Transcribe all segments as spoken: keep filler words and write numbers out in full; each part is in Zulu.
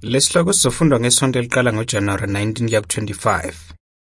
Lesihloko sizofundwa ngesonto eliqala ngoJanuwari nineteen kuya ku-twenty-five.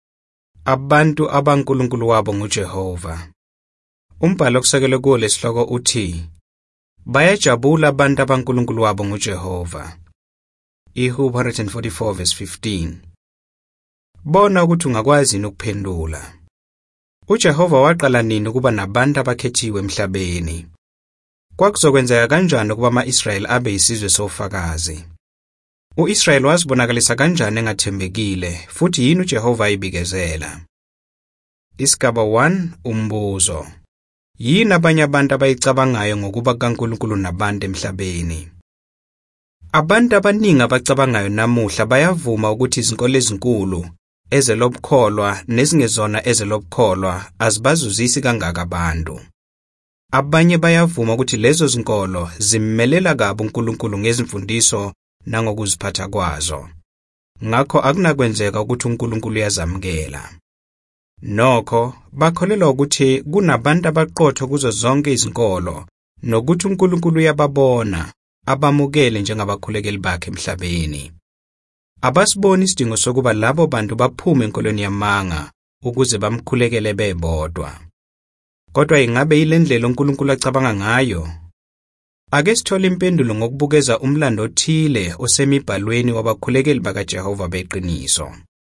Abantu abankulunkulu wabo nguJehova. Umbhalo okusekelwe kuwo lesihloko uthi, bayajabula abantu abankulunkulu wabo nguJehova. Ihubo one forty-four verse fifteen. Bona ukuthi ungakwazi ukuphendula. uJehova waqala nini ukuba nabantu abakhethiwe emhlabeni? Kwakuzokwenzeka kanjani ukuba ama-Israyeli abe yisizwe sofakazi? U-Israyeli wazibonakalisa kanjani engathembekile, futhi yini uJehova ayibikezela? Isigaba one, umbuzo. Yini abanye abantu abayicabangayo ngokuba kaNkulunkulu nabantu emhlabeni? Abantu abaningi abacabangayo namuhla bayavuma ukuthi izinkolo ezinkulu, ezelobukholwa nezingezona ezelobukholwa azibazuzisi kangaka abantu. Abanye bayavuma ukuthi lezo zinkolo zimmelela kabi uNkulunkulu ngezimfundiso nangokuziphatha kwazo. Ngakho akunakwenzeka ukuthi uNkulunkulu uyazamukela. Nokho bakholelwa ukuthi kunabantu abaqotho kuzo zonke izinkolo, nokuthi uNkulunkulu uyababona, abamukele njengabakhulekeli bakhe emhlabeni. Abasiboni isidingo sokuba labo bantu baphume enkolweni yamanga ukuze bamkhulekele bebodwa. Kodwa ingabe ile ndlela uNkulunkulu acabanga ngayo? Ake sithole impendulo ngokubukeza umlando othile osemibhalweni wabakhulekeli bakaJehova beqiniso.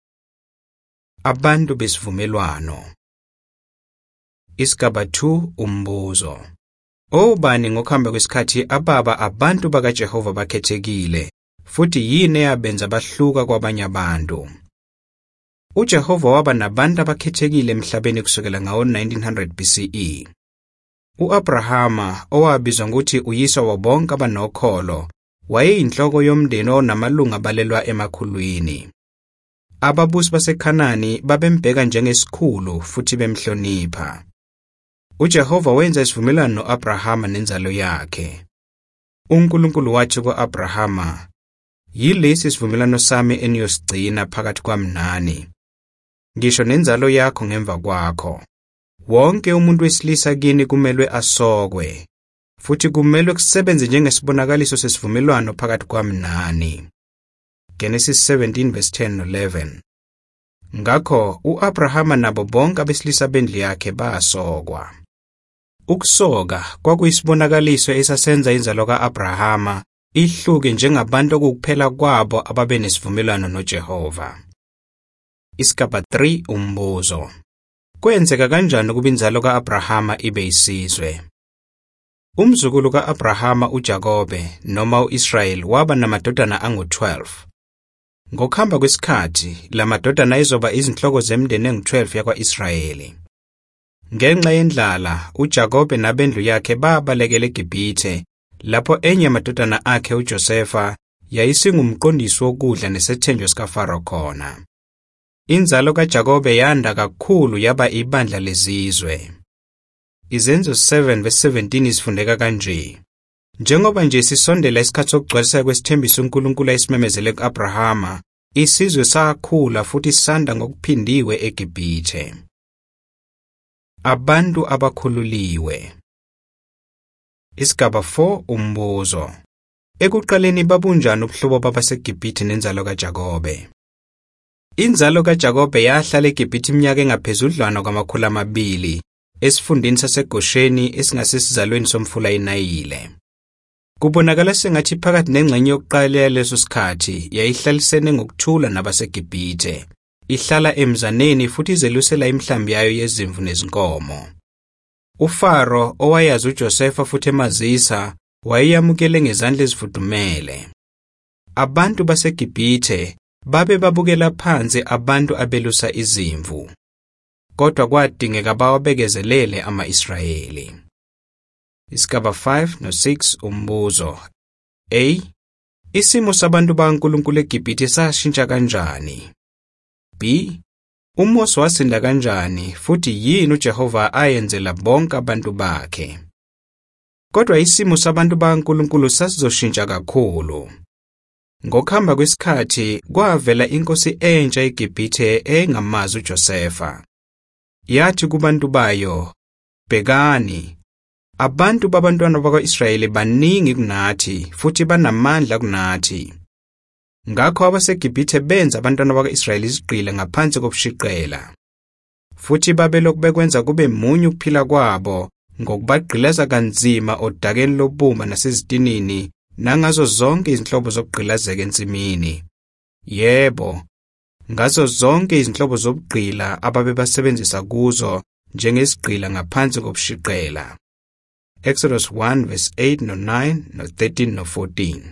Abantu besivumelwano. Isigaba two, umbuzo. Obani ngokuhamba kwesikhathi ababa abantu bakaJehova bakhethekile, futhi yini eyabenza bahluka kwabanye abantu? uJehova waba nabantu abakhethekile emhlabeni kusukela ngawo nineteen hundred B C E. U-Abrahama, owabizwa ngokuthi uyise wabonke abanokholo, wayeyinhloko yomndeni onamalunga abalelwa emakhulwini. Ababusi baseKhanani babembheka njengesikhulu futhi bemhlonipha. uJehova wenza isivumelwano no-Abrahama nenzalo yakhe. uNkulunkulu wathi ku-Abrahama, yilesi isivumelwano sami eniyosigcina phakathi kwami nani, ngisho nenzalo yakho ngemva kwakho. Wonke umuntu wesilisa kini kumelwe asokwe, futhi kumelwe kusebenze njengesibonakaliso sesivumelwano phakathi kwami nani. Genesis seventeen verse ten to eleven. Ngakho u-Abrahama nabo bonke abesilisa bendlu yakhe basokwa. Ukusoka kwakuyisibonakaliso esasenza inzalo ka-Abrahama ihluke njengabantu okukuphela kwabo ababe nesivumelwano noJehova. Isigaba three, umbuzo. Kwenzeka kanjani ukuba inzalo ka-Abrahama ibe yisizwe? Umzukulu ka-Abrahama uJakobe noma u-Israyeli waba namadodana angu-twelve. Ngokuhamba kwesikhathi, la madodana izoba izinhloko zemndeni engu-twelve yakwa-Israyeli. Ngenxa yendlala, uJakobe nabendlu yakhe babalekela eGibhithe, lapho enye yamadodana akhe uJosefa yayisingumqondisi wokudla nesethenjwa sikaFaro khona. Inzalo kaJakobe yanda kakhulu yaba ibandla lezizwe. Izenzo seven verse seventeen isifundeka kanje. Njengoba nje sisondela isikhathi sokugcwalisa kwesithembiso uNkulunkulu ayisimemezele ku-Abrahama, isizwe sakhula futhi sanda ngokuphindiwe eGibhithe. Abantu abakhululiwe. Isigaba four, umbuzo. Ekuqaleni babunjani ubuhlobo babaseGibhithe nenzalo kaJakobe? Inzalo kaJakobe yahlala eGibhithe iminyaka engaphezudlwana kwamakhulu amabili, esifundeni saseGosheni esingasesizalweni somfula iNayile. Kubonakala sengathi phakathi nengxenye yokuqala yaleso sikhathi yayihlalisene ngokuthula nabaseGibhithe, ihlala emzaneni futhi izelusela imihlambi yayo yezimvu nezinkomo. uFaro, owayazi uJosefa futhi emazisa, wayeyamukele ngezandla ezifudumele. Abantu baseGibhithe babe babukela phansi abantu abelusa izimvu, kodwa kwadingeka bawabekezelele ama-Israyeli. Isigaba five no six, umbuzo. A. Isimo sabantu bakaNkulunkulu eGibhithe sashintsha kanjani? B. uMose wasinda kanjani futhi yini uJehova ayenzela bonke abantu bakhe? Kodwa isimo sabantu bakaNkulunkulu sasizoshintsha kakhulu. Ngokuhamba kwesikhathi kwavela inkosi entsha eGibhithe engamazi uJosefa. Yathi kubantu bayo, bhekani, abantu babantwana bakwa-Israyeli baningi kunathi futhi banamandla kunathi. Ngakho abaseGibhithe benza abantwana bakwa-Israyeli izigqila ngaphansi kobushiqela. Futhi babelokhu bekwenza kube munye ukuphila kwabo ngokubagqilaza kanzima odakeni lobumba nasezitinini nangazo zonke izinhlobo zokugqilazeka ensimini. Yebo, ngazo zonke izinhlobo zobugqila ababebasebenzisa kuzo njengesigqila ngaphansi kobushiqela. Exodus one verse eight no nine no thirteen no fourteen.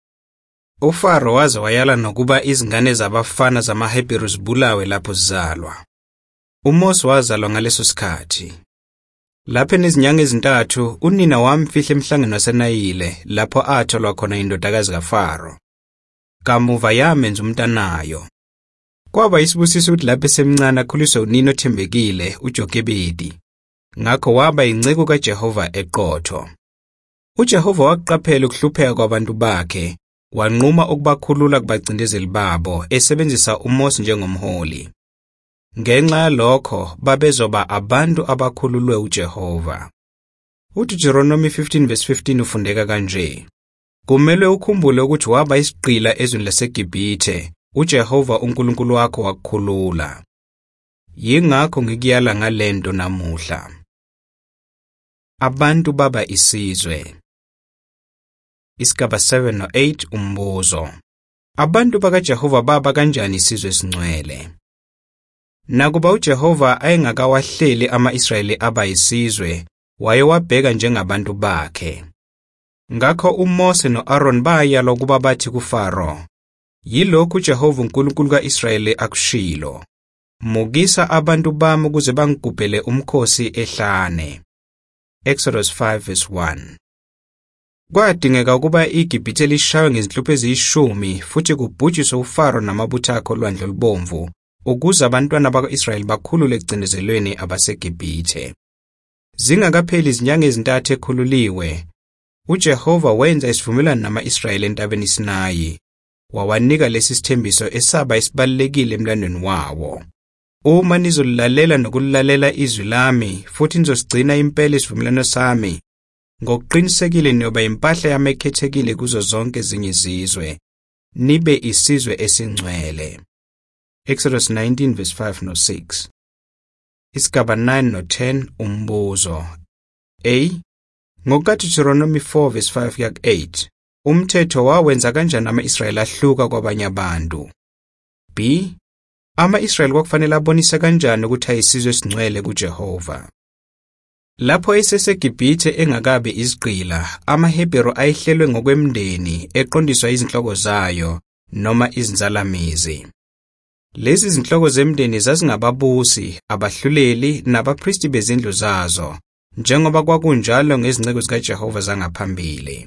uFaro waze wayala nokuba izingane zabafana zamaHebheru zibulawe lapho zizalwa. uMose wazalwa ngaleso sikhathi. Lapho enezinyanga ezintathu unina wamfihla emhlangeni waseNayile lapho atholwa khona indodakazi kaFaro. Kamuva yamenza umntanayo. Kwaba isibusiso ukuthi lapho esemncane akhuliswe unina othembekile uJokebedi. Ngakho waba inceku kaJehova eqotho. uJehova waqaphela ukuhlupheka kwabantu bakhe, wanquma ukubakhulula kubacindezeli babo esebenzisa uMose njengomholi. Ngenxa yalokho babezoba abantu abakhululwe uJehova. uDeuteronomy fifteen verse fifteen ufundeka kanje: Kumele ukhumbule ukuthi waba isigqila ezweni laseGibhithe, uJehova uNkulunkulu wakho wakukhulula. Yingakho ngikuyala ngalento namuhla. Abantu baba isizwe. Isigaba seven no eight umbuzo. Abantu bakaJehova baba kanjani isizwe esingcwele? Nakuba uJehova ayengakawahleli ama-Israyeli abayisizwe, wayewabheka njengabantu bakhe. Ngakho uMose no-Aaron bayalwa ukuba bathi kuFaro, yilokhu uJehova uNkulunkulu ka-Israyeli akushilo: Mukisa abantu bami ukuze bangigubhele umkhosi ehlane. Exodus five verse one. Kwadingeka ukuba iGibhithe lishaywe ngezinhlupho eziyishumi futhi kubhujiswe uFaro namabutho akhe olwandle olubomvu ukuze abantwana bakwa-Israyeli bakhulule ekucindezelweni abaseGibhithe. Zingakapheli izinyanga ezintathu ekhululiwe, uJehova wenza isivumelwano nama-Israyeli entabeni Sinayi, wawanika lesi sithembiso esaba isibalulekile emlandweni wawo: Uma nizolilalela nokulalela izwi lami futhi nizosigcina impela isivumelwano sami, ngokuqinisekile niyoba impahla yami ekhethekile kuzo zonke ezinye izizwe, nibe isizwe esingcwele. Exodus nineteen verse five no six. Isigaba nine no ten umbuzo. A. NgokaDeuteronomy four verse five kuya eight, umthetho wawenza kanjani ama-Israyeli ahluka kwabanye abantu? B. Ama-Israyeli kwakufanele abonise kanjani ukuthi ayisizwe esingcwele kuJehova? Lapho eseseGibhithe engakabi izigqila, amaHebheru ayehlelwe ngokwemndeni eqondiswa izinhloko zayo noma izinzalamizi. Lezi zinhloko zemndeni zazingababusi, abahluleli nabapristi bezindlu zazo, njengoba kwakunjalo ngezinceku zikaJehova zangaphambili.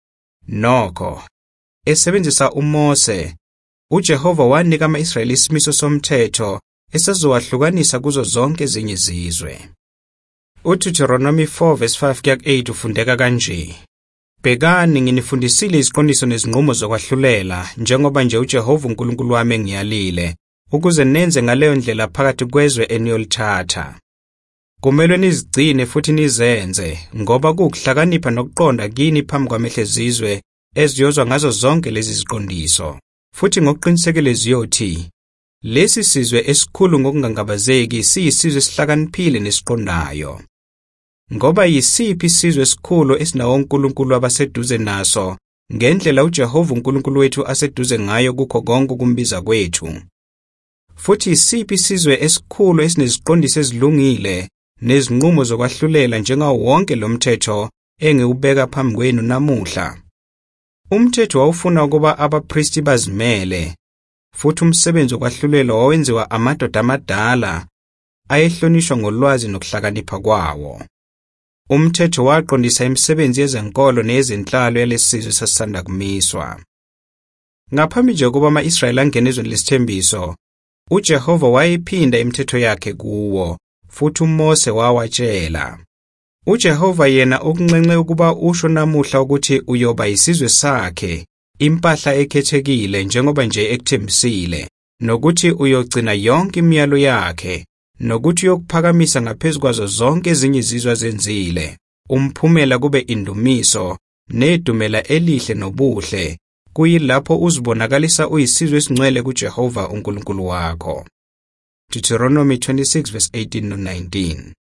Nokho, esebenzisa uMose, uJehova wanika ama-Israyeli isimiso somthetho esazowahlukanisa kuzo zonke ezinye izizwe. uDeuteronomy four verse five kuya eight ufundeka kanje: Bhekani, nginifundisile iziqondiso nezinqumo zokwahlulela njengoba nje uJehova uNkulunkulu wami engiyalile, ukuze nenze ngaleyo ndlela phakathi kwezwe eniyolithatha. Kumele nizigcine futhi nizenze, ngoba kukuhlakanipha nokuqonda kini phambi kwamehlo ezizwe eziyozwa ngazo zonke lezi ziqondiso, futhi ngokuqinisekile ziyothi, lesi sizwe esikhulu ngokungangabazeki siyisizwe esihlakaniphile nesiqondayo. Ngoba yisiphi isizwe esikhulu esinawo uNkulunkulu abaseduze naso, ngendlela uJehova uNkulunkulu wethu aseduze ngayo kukho konke ukumbiza kwethu? Futhi yisiphi isizwe esikhulu esineziqondiso ezilungile nezinqumo zokwahlulela njengawo wonke lo mthetho engiwubeka phambi kwenu namuhla? Umthetho wawufuna ukuba abapristi bazimele, futhi umsebenzi wokwahlulela wawenziwa amadoda amadala ayehlonishwa ngolwazi nokuhlakanipha kwawo. Umthetho waqondisa imisebenzi yezenkolo neyezenhlalo yalesizwe esasanda kumiswa. Ngaphambi nje kuba ama-Israyeli angene ezweni lesithembiso, uJehova wayiphinda imithetho yakhe kuwo, futhi uMose wawatshela. uJehova yena ukunxenxe ukuba usho namuhla ukuthi uyoba isizwe sakhe, impahla ekhethekile njengoba nje ekuthembisile, nokuthi uyogcina yonke imiyalo yakhe, nokuthi uyokuphakamisa ngaphezu kwazo zonke ezinye izizwe zenzile, umphumela kube indumiso, nedumela elihle nobuhle, kuyilapho uzibonakalisa uyisizwe esingcwele kuJehova uNkulunkulu wakho. Deuteronomy twenty-six verse eighteen to nineteen.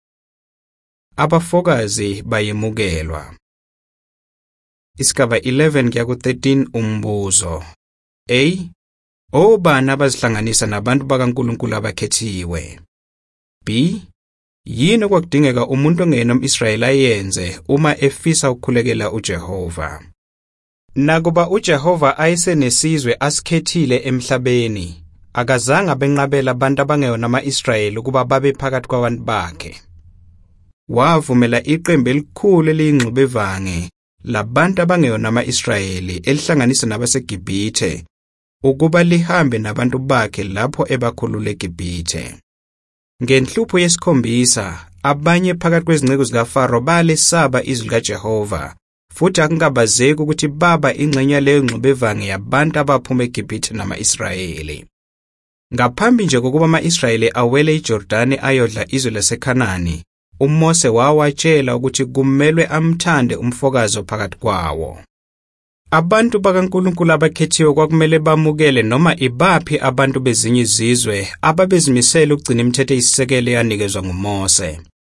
Abafokazi bayemukelwa. Isigaba eleven kuya ku thirteen umbuzo. A. Obani abazihlanganisa nabantu bakaNkulunkulu abakhethiwe? B. Yini okwakudingeka umuntu ongeyena umIsrayeli ayenze uma efisa ukukhulekela uJehova? Nakuba uJehova ayesenesizwe asikhethile emhlabeni, akazange abenqabela abantu abangeyona ama-Israyeli ukuba babe phakathi kwabantu bakhe. Wavumela iqembu elikhulu eliyingxubevange labantu abangeyona ama-Israyeli elihlanganisa nabaseGibhithe ukuba lihambe nabantu bakhe lapho ebakhulula eGibhithe. Ngenhlupho yesikhombisa, abanye phakathi kwezinceku zikaFaro balesaba izwi likaJehova, futhi akungabazeki ukuthi baba ingxenye leyo ngxubevange yabantu abaphuma eGibhithe nama-Israyeli. Ngaphambi nje kokuba ama-Israyeli awele iJordani ayodla izwe laseKhanani, uMose wawatshela ukuthi kumelwe amthande umfokazi phakathi kwawo. Abantu bakaNkulunkulu abakhethiwe kwakumele bamukele noma ibaphi abantu bezinye izizwe ababezimisela ukugcina imithetho eyisisekelo eyanikezwa nguMose.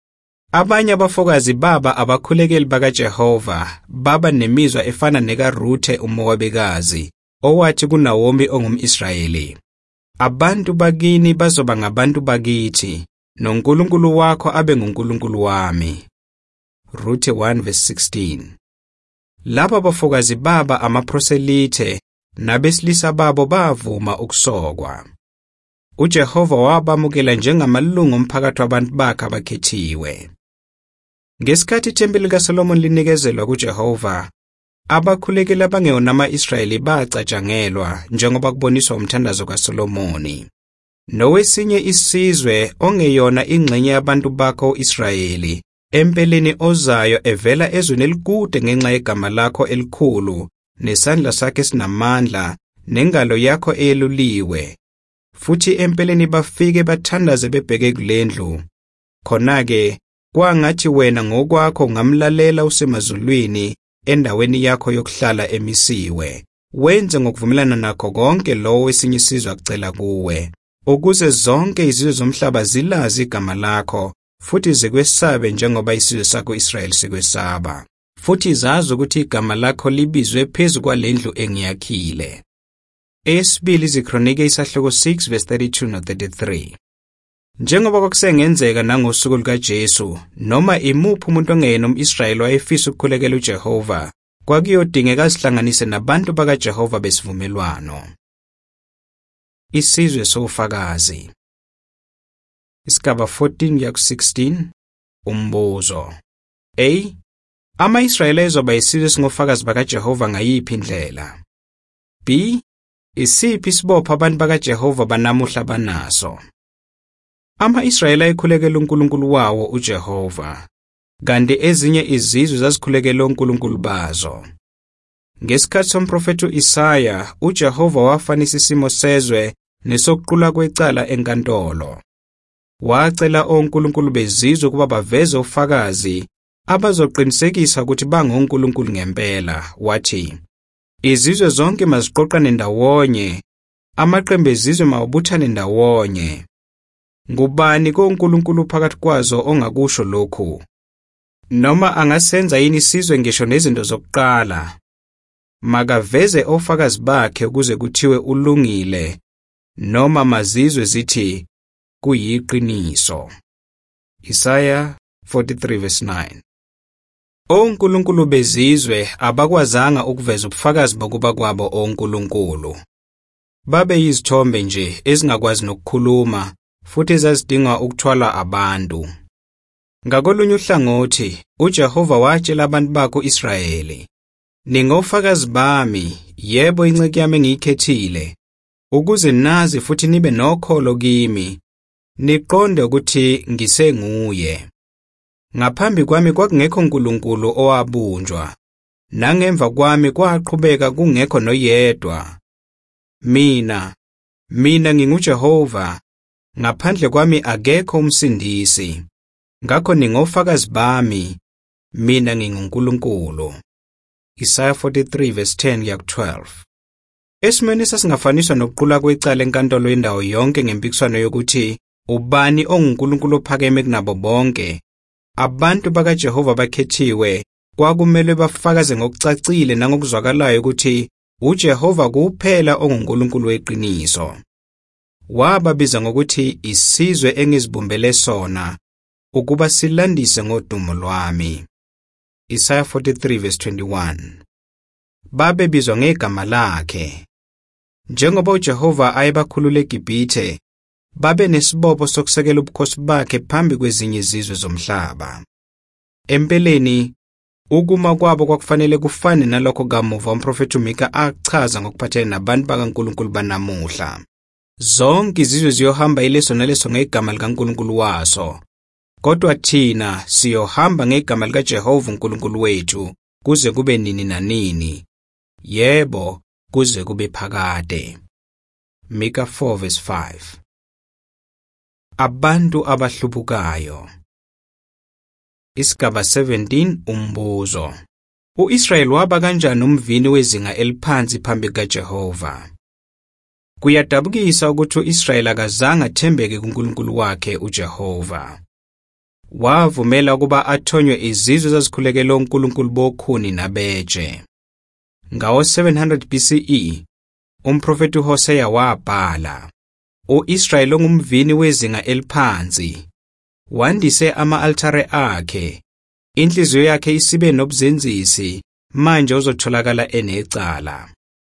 Abanye abafokazi baba abakhulekeli bakaJehova baba nemizwa efana nekaRuthe uMoabikazi owathi kuNawomi ongumIsrayeli, abantu bakini bazoba ngabantu bakithi, noNkulunkulu wakho abe nguNkulunkulu wami. Ruthe one verse sixteen. Laba bafokazi baba amaproselithe nabesilisa babo bavuma ukusokwa. uJehova wabamukela njengamalungu omphakathi wabantu bakhe abakhethiwe. Ngesikhathi ithempeli likaSolomon linikezelwa kuJehova, abakhulekeli abangeyona ama-Israyeli bacatshangelwa njengoba kuboniswa umthandazo kaSolomoni. Nowesinye isizwe ongeyona ingxenye yabantu bakho u-Israyeli empeleni ozayo evela ezweni elikude ngenxa yegama lakho elikhulu nesandla sakhe sinamandla nengalo yakho eyeluliwe, futhi empeleni bafike bathandaze bebheke kulendlu. Khona-ke kwangathi wena ngokwakho ungamlalela usemazulwini endaweni yakho yokuhlala emisiwe, wenze ngokuvumelana nakho konke lowo wesinye isizwe akucela kuwe, ukuze zonke izizwe zomhlaba zilazi igama lakho futhi zikwesabe njengoba isizwe sakho Israyeli sikwesaba, futhi zazi ukuthi igama lakho libizwe phezu kwalendlu engiyakhile. Esibili iziKronike isahloko six verse thirty-two no thirty-three. Njengoba kwakusengenzeka nangosuku lukaJesu, noma imuphi umuntu ongeyena umIsrayeli wayefisa ukukhulekela uJehova, kwakuyodingeka azihlanganise nabantu bakaJehova besivumelwano. Isizwe sofakazi. Isigaba fourteen kuya ku sixteen umbuzo. A. Ama-Israyeli azoba isizwe singofakazi bakaJehova ngayiphi indlela? B. Isiphi isibopho abantu bakaJehova banamuhla banaso? Ama-Israyeli ayekhulekela uNkulunkulu wawo uJehova, kanti ezinye izizwe zazikhulekela uNkulunkulu bazo. Ngesikhathi somprofethi u-Isaya, uJehova wafanisa isimo sezwe nesokuqula kwecala enkantolo. Wacela onkulunkulu bezizwe ukuba baveze ufakazi abazoqinisekisa ukuthi bangonkulunkulu ngempela. Wathi, izizwe zonke maziqoqane ndawonye, amaqembu ezizwe mawabuthane ndawonye. Ngubani konkulunkulu phakathi kwazo ongakusho lokhu? Noma angasenza yini isizwe ngisho nezinto zokuqala? Makaveze ofakazi bakhe ukuze kuthiwe ulungile, noma mazizwe zithi kuyiqiniso. Isaya forty-three verse nine. Onkulunkulu bezizwe abakwazanga ukuveza ubufakazi bokuba kwabo onkulunkulu. Babe yizithombe nje ezingakwazi nokukhuluma futhi ezazidinga ukuthwala abantu. Ngakolunye uhlangothi, uJehova watshela abantu bakhe uIsrayeli, ningofakazi bami, yebo inceke yami engiyikhethile, ukuze nazi futhi nibe nokholo kimi, niqonde ukuthi ngisenguye. Ngaphambi kwami kwakungekho unkulunkulu owabunjwa, nangemva kwami kwaqhubeka kungekho noyedwa. Mina, mina nginguJehova, ngaphandle kwami akekho umsindisi. Ngakho ningofakazi bami, mina nginguNkulunkulu. Isaiah forty-three verse ten kuya twelve. Esimeni sasingafaniswa nokuqula kwecala enkantolo yendawo yonke ngempikiswano yokuthi ubani onguNkulunkulu ophakeme kunabo bonke, abantu bakaJehova bakhethiwe kwakumele bafakaze ngokucacile nangokuzwakalayo ukuthi uJehova kuphela onguNkulunkulu weqiniso. Wababiza ngokuthi isizwe engizibumbele sona ukuba silandise ngodumo lwami. Isaiah forty-three verse twenty-one. Babebizwa ngegama lakhe. Njengoba uJehova ayebakhulule eGibhithe, babe nesibopho sokusekela ubukhosi bakhe phambi kwezinye izizwe zomhlaba. Empeleni, ukuma kwabo kwakufanele kufane nalokho kamuva umprofethi uMika achaza ngokuphathela nabantu bakaNkulunkulu banamuhla. Zonke izizwe ziyohamba ileso naleso ngegama likaNkulunkulu waso. Kodwa thina siyohamba ngegama likaJehova uNkulunkulu wethu kuze kube nini nanini. Yebo, kuze kube phakade. Mika four verse five. Abantu abahlubukayo. Isigaba seventeen umbuzo. U-Israyeli waba kanjani umvini wezinga eliphansi phambi kaJehova? Kuyadabukisa ukuthi u-Israyeli akazange athembeke kuNkulunkulu wakhe uJehova. Wavumela ukuba athonywe izizwe ezazikhulekela uNkulunkulu bokhuni nabetshe. Ngawo seven hundred B C E, umprofethi uHosea wabhala, u-Israyeli ongumvini wezinga eliphansi wandise ama-altare akhe, inhliziyo yakhe isibe nobuzenzisi, manje uzotholakala enecala.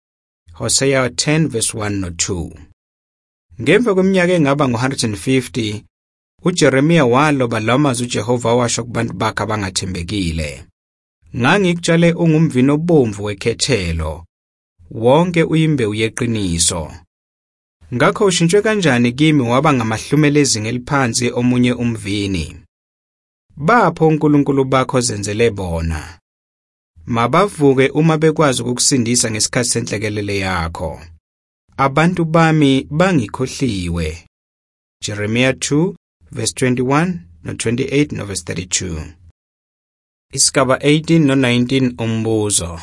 Hosea ten verse one no two. Ngemva kweminyaka engaba ngo one hundred fifty, uJeremiya waloba lamazwi uJehova washo kubantu bakhe abangathembekile. Ngangikutshale ungumvini obomvu wekhethelo, wonke uyimbewu yeqiniso. Ngakho ushintshwe kanjani kimi waba ngamahlumela ezinga eliphansi omunye umvini? Bapho uNkulunkulu bakho zenzele bona. Mabavuke uma bekwazi ukukusindisa ngesikhathi senhlekelele yakho. Abantu bami bangikhohliwe. Jeremiah two verse twenty-one no twenty-eight no verse thirty-two. Isigaba eighteen no nineteen umbuzo.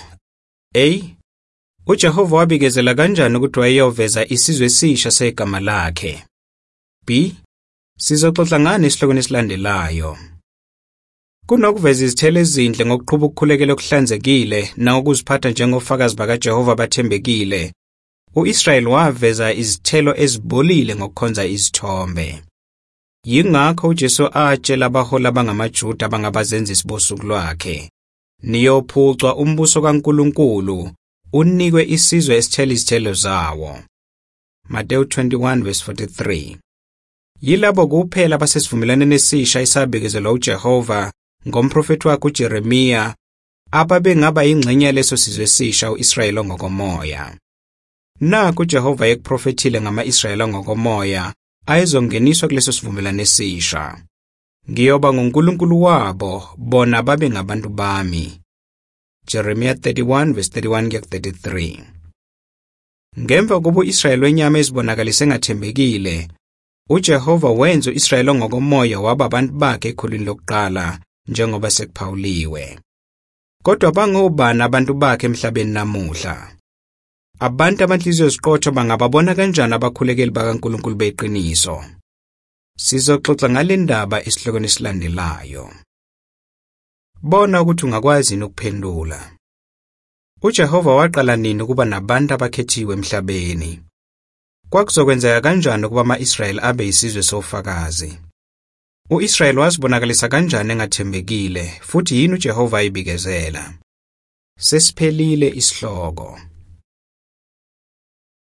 A. uJehova wabikezela kanjani ukuthi wayeyoveza isizwe esisha segama lakhe? B. Sizoxoxa ngani esihlokweni esilandelayo? Kunokuveza izithelo ezinhle ngokuqhubeka ukukhulekela okuhlanzekile nangokuziphatha njengofakazi bakaJehova bathembekile. U-Israyeli waveza izithelo ezibolile ngokukhonza izithombe. Yingakho uJesu atshela abahola abangamaJuda abangabazenzisi bosuku lwakhe, niyophucwa umbuso kaNkulunkulu, unikwe isizwe esithela izithelo zawo. Mateyu twenty-one verse forty-three. Yilabo kuphela abasesivumelwaneni esisha esabikezelwa uJehova ngomprofethi wakhe uJeremiya ababengaba ingxenye yaleso sizwe esisha u-Israyeli ongokomoya. Naku uJehova yekuprofethile ngama-Israyeli ongokomoya ayezongeniswa kuleso sivumelwano esisha. Ngiyoba nguNkulunkulu wabo, bona babe ngabantu bami. Jeremiah thirty-one verse thirty-one kuya thirty-three. Ngemva kokuba u-Israyeli wenyama ezibonakalise engathembekile, uJehova wenza u-Israyeli ongokomoya waba abantu bakhe ekhulwini lokuqala njengoba sekuphawuliwe. Kodwa bangobani abantu bakhe emhlabeni namuhla? Abantu abanhliziyo ziqotho bangababona kanjani abakhulekeli bakaNkulunkulu beqiniso? Sizoxoxa ngale ndaba esihlokweni esilandelayo. Bona ukuthi ungakwazi ukuphendula. uJehova waqala nini ukuba nabantu abakhethiwe emhlabeni? Kwakuzokwenzeka kanjani ukuba ama-Israyeli abe isizwe sofakazi? U-Israyeli wazibonakalisa kanjani engathembekile, futhi yini uJehova ayibikezela? Sesiphelile isihloko.